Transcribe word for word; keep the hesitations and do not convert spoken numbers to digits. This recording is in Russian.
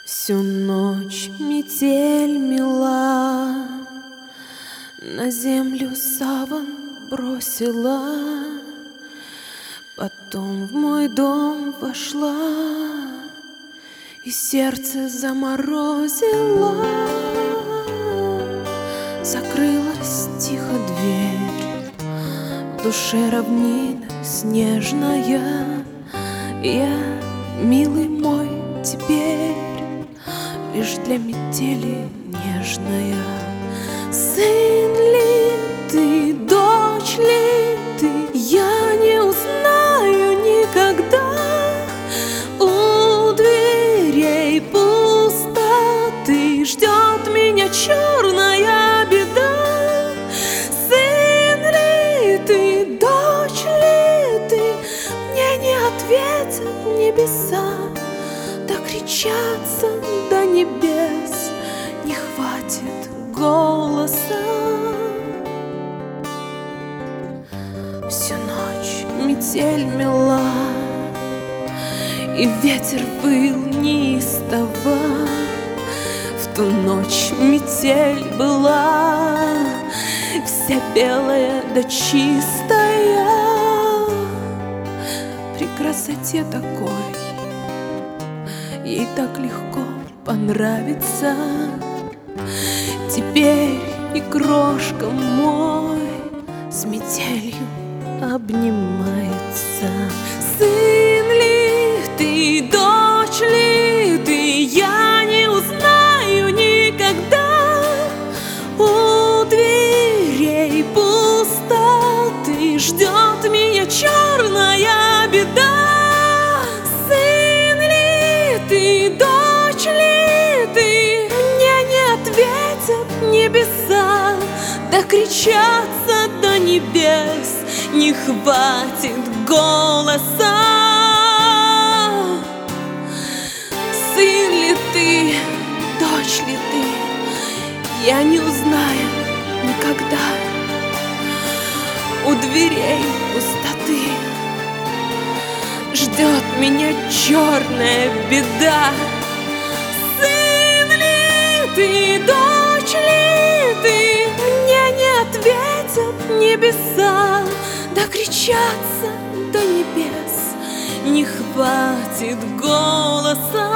Всю ночь метель мела, на землю саван бросила, потом в мой дом вошла и сердце заморозила. Закрылась тихо дверь, в душе равнина снежная. Я, милый мой, теперь лишь для метели нежная. Сын ли ты, дочь ли ты, я не узнаю никогда. У дверей пустоты ждет меня черная беда. Сын ли ты, дочь ли ты, мне не ответят небеса. Докричаться до небес не хватит голоса. Всю ночь метель мела, и ветер выл неистово. В ту ночь метель была вся белая да чистая. При красоте такой ей так легко понравится. Теперь и крошка мой с метелью обнимается. Сын ли ты, дочь ли ты, я не узнаю никогда. У дверей пустоты ждет меня черная беда. Ты, дочь ли ты, мне не ответят небеса. Докричаться до небес не хватит голоса. Сын ли ты, дочь ли ты, я не узнаю никогда. У дверей пустоты ждет меня черная беда. Сын ли ты, дочь ли ты, мне не ответят небеса. Докричаться до небес не хватит голоса.